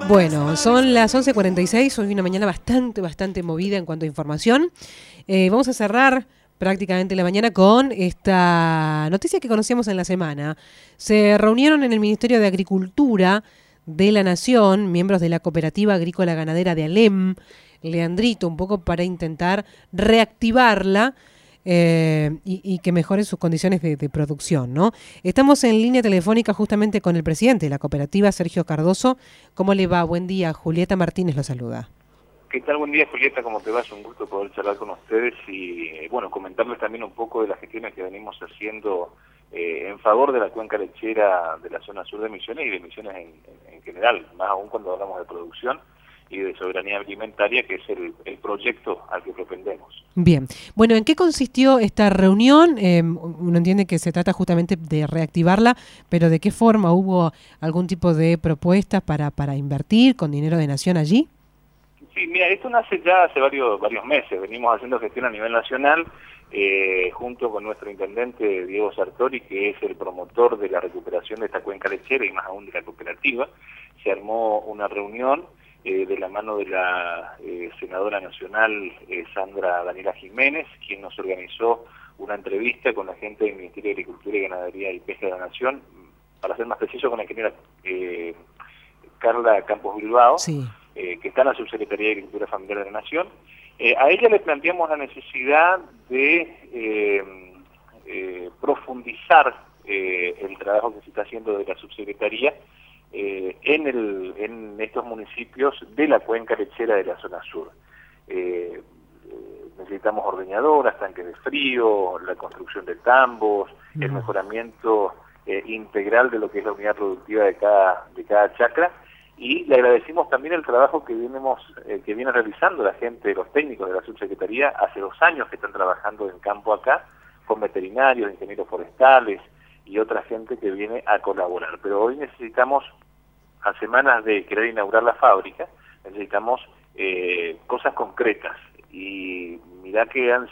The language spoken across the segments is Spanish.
Bueno, son las 11:46, hoy una mañana bastante movida en cuanto a información. Vamos a cerrar prácticamente la mañana con esta noticia que conocíamos en la semana. Se reunieron en el Ministerio de Agricultura de la Nación, miembros de la Cooperativa Agrícola Ganadera de Alem, Leandrito, un poco para intentar reactivarla y que mejoren sus condiciones de producción, ¿no? Estamos en línea telefónica justamente con el presidente de la cooperativa, Sergio Cardoso. ¿Cómo le va? Buen día. Julieta Martínez lo saluda. ¿Qué tal? Buen día, Julieta. ¿Cómo te va? Es un gusto poder charlar con ustedes y, bueno, comentarles también un poco de las gestiones que venimos haciendo en favor de la cuenca lechera de la zona sur de Misiones y de Misiones en general, más aún cuando hablamos de producción y de soberanía alimentaria, que es el proyecto al que propendemos. Bien. Bueno, ¿en qué consistió esta reunión? Uno entiende que se trata justamente de reactivarla, pero ¿de qué forma? ¿Hubo algún tipo de propuestas para invertir con dinero de Nación allí? Sí, mira, esto nace ya hace varios meses. Venimos haciendo gestión a nivel nacional junto con nuestro intendente Diego Sartori, que es el promotor de la recuperación de esta cuenca lechera y más aún de la cooperativa. Se armó una reunión de la mano de la senadora nacional Sandra Daniela Jiménez, quien nos organizó una entrevista con la gente del Ministerio de Agricultura y Ganadería y Pesca de la Nación, para ser más preciso con la ingeniera Carla Campos Bilbao, Sí. Que está en la Subsecretaría de Agricultura Familiar de la Nación. A ella le planteamos la necesidad de profundizar el trabajo que se está haciendo de la Subsecretaría en estos municipios de la cuenca lechera de la zona sur. Necesitamos ordeñadoras, tanques de frío, la construcción de tambos, el mejoramiento integral de lo que es la unidad productiva de cada chacra, y le agradecimos también el trabajo que viene realizando la gente, los técnicos de la subsecretaría, hace 2 años que están trabajando en campo acá, con veterinarios, ingenieros forestales y otra gente que viene a colaborar. Pero hoy necesitamos, a semanas de querer inaugurar la fábrica, necesitamos cosas concretas. Y mirá que han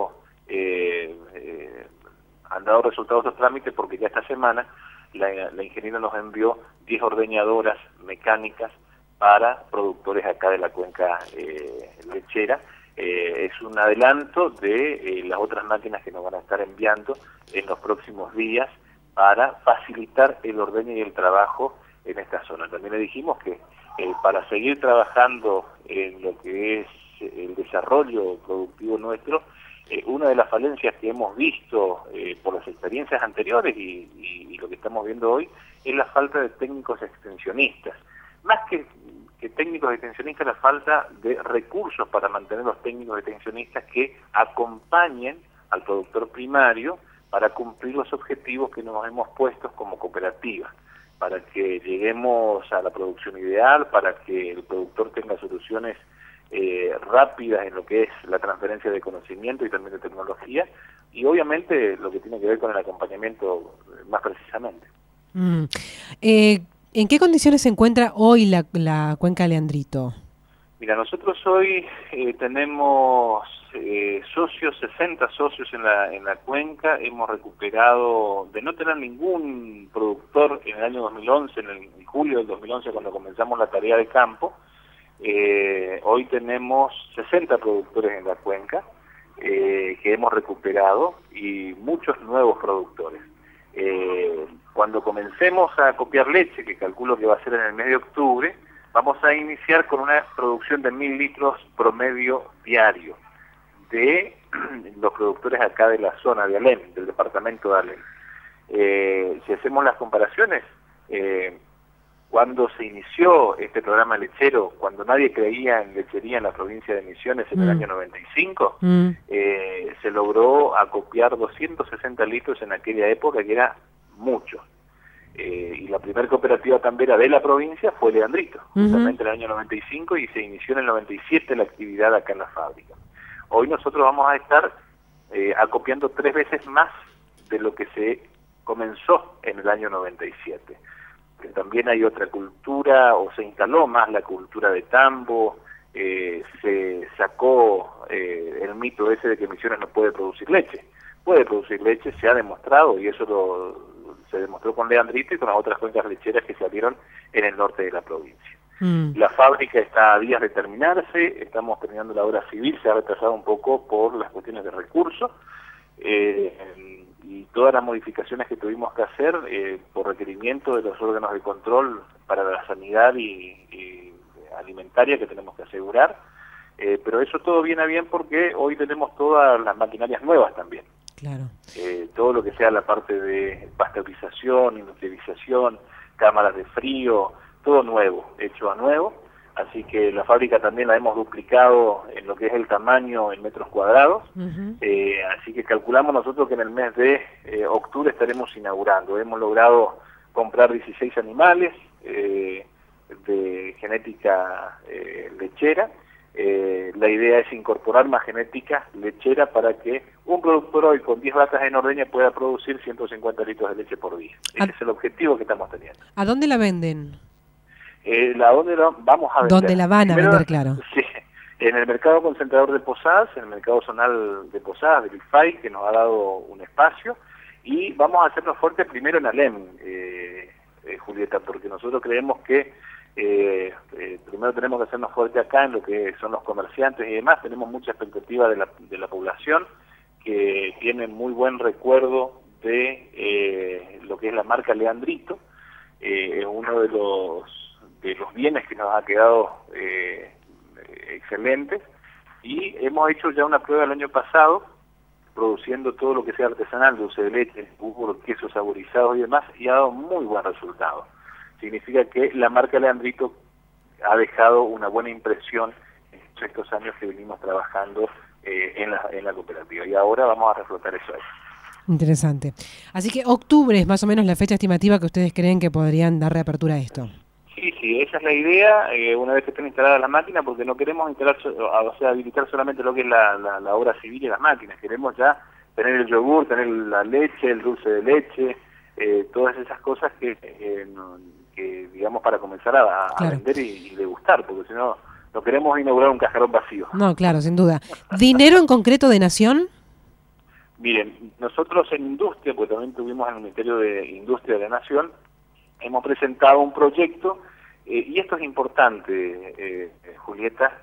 dado resultados los trámites, porque ya esta semana la ingeniera nos envió 10 ordeñadoras mecánicas para productores acá de la cuenca lechera. Es un adelanto de las otras máquinas que nos van a estar enviando en los próximos días para facilitar el ordeño y el trabajo en esta zona. También le dijimos que para seguir trabajando en lo que es el desarrollo productivo nuestro, una de las falencias que hemos visto por las experiencias anteriores y lo que estamos viendo hoy es la falta de técnicos extensionistas. Más que técnicos extensionistas, la falta de recursos para mantener los técnicos extensionistas que acompañen al productor primario para cumplir los objetivos que nos hemos puesto como cooperativa, para que lleguemos a la producción ideal, para que el productor tenga soluciones rápidas en lo que es la transferencia de conocimiento y también de tecnología, y obviamente lo que tiene que ver con el acompañamiento más precisamente. ¿En qué condiciones se encuentra hoy la cuenca Leandrito? Mira, nosotros hoy tenemos 60 socios en la cuenca. Hemos recuperado, de no tener ningún productor en el año 2011, en julio del 2011, cuando comenzamos la tarea de campo, hoy tenemos 60 productores en la cuenca que hemos recuperado y muchos nuevos productores. Cuando comencemos a copiar leche, que calculo que va a ser en el mes de octubre, vamos a iniciar con una producción de 1000 litros promedio diario de los productores acá de la zona de Alem, del departamento de Alem. Si hacemos las comparaciones, cuando se inició este programa lechero, cuando nadie creía en lechería en la provincia de Misiones en el año 95, se logró acopiar 260 litros en aquella época, que era mucho. Y la primera cooperativa tambera de la provincia fue Leandrito, justamente en el año 95, y se inició en el 97 la actividad acá en la fábrica. Hoy nosotros vamos a estar acopiando 3 veces más de lo que se comenzó en el año 97. Que también hay otra cultura, o se instaló más la cultura de tambo, se sacó el mito ese de que Misiones no puede producir leche. Puede producir leche, se ha demostrado, y eso se demostró con Leandrito y con las otras cuencas lecheras que salieron en el norte de la provincia. La fábrica está a días de terminarse, estamos terminando la obra civil, se ha retrasado un poco por las cuestiones de recursos, y todas las modificaciones que tuvimos que hacer por requerimiento de los órganos de control para la sanidad y alimentaria que tenemos que asegurar, pero eso todo viene bien porque hoy tenemos todas las maquinarias nuevas también. Claro. Todo lo que sea la parte de pasteurización, industrialización, cámaras de frío, todo nuevo, hecho a nuevo, así que la fábrica también la hemos duplicado en lo que es el tamaño en metros cuadrados, así que calculamos nosotros que en el mes de octubre estaremos inaugurando. Hemos logrado comprar 16 animales de genética lechera. La idea es incorporar más genética lechera para que un productor hoy con 10 vacas en ordeña pueda producir 150 litros de leche por día. Ese es el objetivo que estamos teniendo. ¿A dónde la venden? ¿Dónde vamos a vender? ¿Dónde la van a vender, claro? Sí, en el mercado concentrador de Posadas, en el mercado zonal de Posadas, del IFAI, que nos ha dado un espacio, y vamos a hacernos fuertes primero en Alem, Julieta, porque nosotros creemos que primero tenemos que hacernos fuerte acá en lo que son los comerciantes y demás. Tenemos mucha expectativa de la población que tiene muy buen recuerdo de lo que es la marca Leandrito. Es uno de los bienes que nos ha quedado excelentes, y hemos hecho ya una prueba el año pasado produciendo todo lo que sea artesanal, dulce de leche, yogur, quesos saborizados y demás, y ha dado muy buen resultado. Significa que la marca Leandrito ha dejado una buena impresión en estos años que venimos trabajando en la cooperativa, y ahora vamos a reflotar eso ahí. Interesante. Así que octubre es más o menos la fecha estimativa que ustedes creen que podrían dar reapertura a esto. Sí, esa es la idea, una vez que estén instaladas las máquinas, porque no queremos habilitar solamente lo que es la obra civil y las máquinas. Queremos ya tener el yogur, tener la leche, el dulce de leche, todas esas cosas que digamos, para comenzar a vender y degustar, porque si no queremos inaugurar un cajarón vacío. No, claro, sin duda. ¿Dinero en concreto de Nación? Miren, nosotros en Industria, porque también tuvimos en el Ministerio de Industria de la Nación, hemos presentado un proyecto, y esto es importante, Julieta,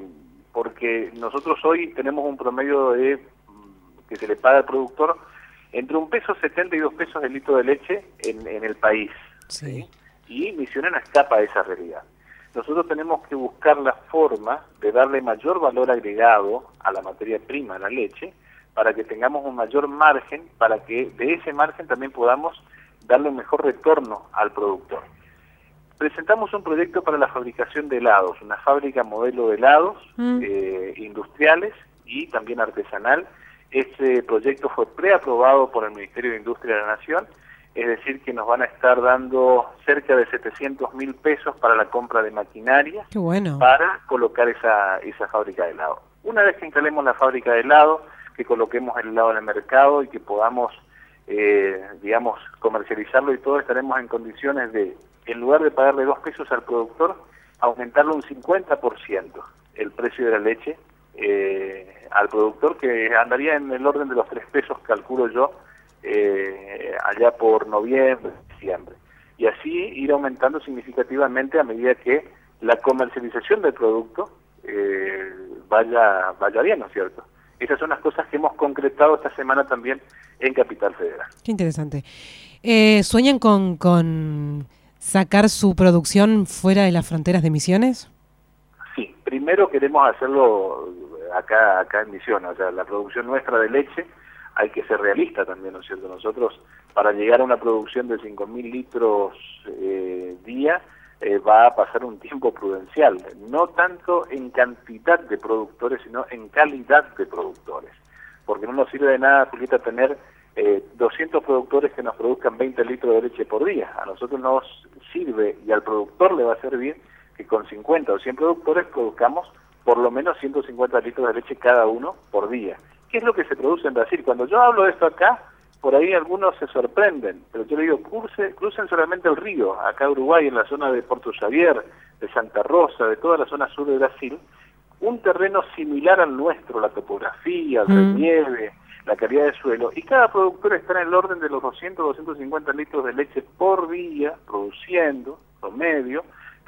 porque nosotros hoy tenemos un promedio que se le paga al productor entre $1.70 y $2 el litro de leche en el país. Sí. Y Misiones no escapa a esa realidad. Nosotros tenemos que buscar la forma de darle mayor valor agregado a la materia prima, a la leche, para que tengamos un mayor margen, para que de ese margen también podamos darle un mejor retorno al productor. Presentamos un proyecto para la fabricación de helados, una fábrica modelo de helados industriales y también artesanal. Este proyecto fue preaprobado por el Ministerio de Industria de la Nación, es decir, que nos van a estar dando cerca de 700.000 pesos para la compra de maquinaria. Qué bueno. Para colocar esa fábrica de helado. Una vez que instalemos la fábrica de helado, que coloquemos el helado en el mercado y que podamos, digamos, comercializarlo y todo, estaremos en condiciones de, en lugar de pagarle $2 al productor, aumentarlo un 50% el precio de la leche al productor, que andaría en el orden de los $3, calculo yo, allá por noviembre, diciembre. Y así ir aumentando significativamente a medida que la comercialización del producto vaya bien, ¿no es cierto? Esas son las cosas que hemos concretado esta semana también en Capital Federal. Qué interesante. ¿Sueñan con sacar su producción fuera de las fronteras de Misiones? Sí, primero queremos hacerlo acá en Misiones, o sea, la producción nuestra de leche hay que ser realista también, ¿no es cierto? Nosotros, para llegar a una producción de 5.000 litros día, va a pasar un tiempo prudencial, no tanto en cantidad de productores, sino en calidad de productores, porque no nos sirve de nada, Julieta, tener 200 productores que nos produzcan 20 litros de leche por día. A nosotros nos sirve, y al productor le va a servir, que con 50 o 100 productores produzcamos por lo menos 150 litros de leche cada uno por día. ¿Qué es lo que se produce en Brasil? Cuando yo hablo de esto acá, por ahí algunos se sorprenden, pero yo le digo, crucen solamente el río, acá en Uruguay, en la zona de Porto Xavier, de Santa Rosa, de toda la zona sur de Brasil, un terreno similar al nuestro, la topografía, el relieve, la calidad de suelo, y cada productor está en el orden de los 200 250 litros de leche por día, produciendo, promedio,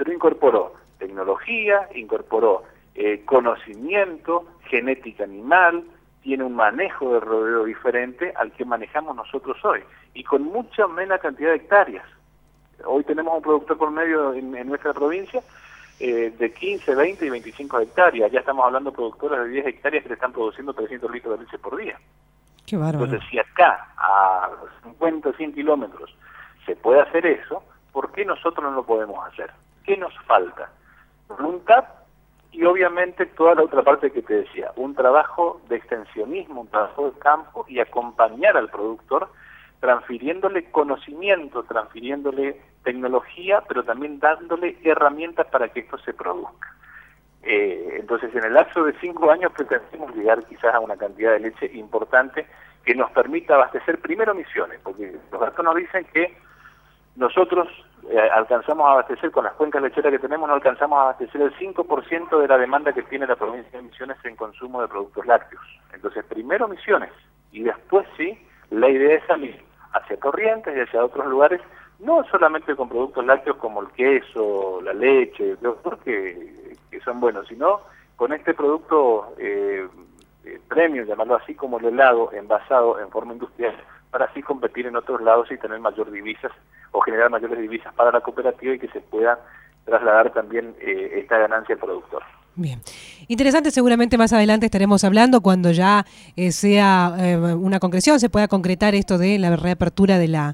pero incorporó tecnología, incorporó conocimiento, genética animal, tiene un manejo de rodeo diferente al que manejamos nosotros hoy, y con mucha menos cantidad de hectáreas. Hoy tenemos un productor por medio en nuestra provincia de 15, 20 y 25 hectáreas. Ya estamos hablando de productores de 10 hectáreas que le están produciendo 300 litros de leche por día. Qué bárbaro. Entonces, si acá, a 50 o 100 kilómetros, se puede hacer eso, ¿por qué nosotros no lo podemos hacer? ¿Qué nos falta? Voluntad y obviamente toda la otra parte que te decía, un trabajo de extensionismo, un trabajo de campo y acompañar al productor transfiriéndole conocimiento, transfiriéndole tecnología, pero también dándole herramientas para que esto se produzca. Entonces, en el lapso de 5 años pretendemos llegar quizás a una cantidad de leche importante que nos permita abastecer primero Misiones, porque los datos nos dicen que nosotros alcanzamos a abastecer, con las cuencas lecheras que tenemos, no alcanzamos a abastecer el 5% de la demanda que tiene la provincia de Misiones en consumo de productos lácteos. Entonces, primero Misiones, y después sí, la idea es salir hacia Corrientes y hacia otros lugares, no solamente con productos lácteos como el queso, la leche, que son buenos, sino con este producto premium, llamarlo así, como el helado envasado en forma industrial, para así competir en otros lados y tener mayor divisas o generar mayores divisas para la cooperativa y que se pueda trasladar también esta ganancia al productor. Bien, interesante, seguramente más adelante estaremos hablando cuando ya sea una concreción, se pueda concretar esto de la reapertura de la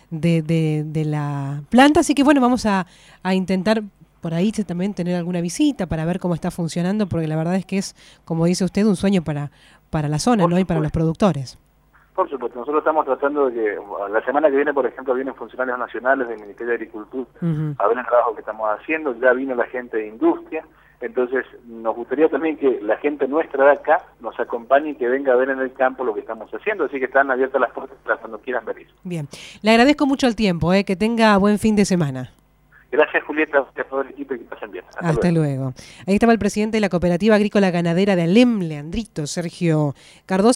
planta, así que bueno, vamos a intentar por ahí también tener alguna visita para ver cómo está funcionando, porque la verdad es que es, como dice usted, un sueño para la zona, ¿no? Y para los productores. Por supuesto, nosotros estamos tratando de que la semana que viene, por ejemplo, vienen funcionarios nacionales del Ministerio de Agricultura a ver el trabajo que estamos haciendo, ya vino la gente de industria, entonces nos gustaría también que la gente nuestra de acá nos acompañe y que venga a ver en el campo lo que estamos haciendo, así que están abiertas las puertas para cuando quieran venir. Bien, le agradezco mucho el tiempo, que tenga buen fin de semana. Gracias, Julieta, a todo el equipo y que pasen bien. Hasta luego. Ahí estaba el presidente de la Cooperativa Agrícola Ganadera de Alem, Leandrito, Sergio Cardoso.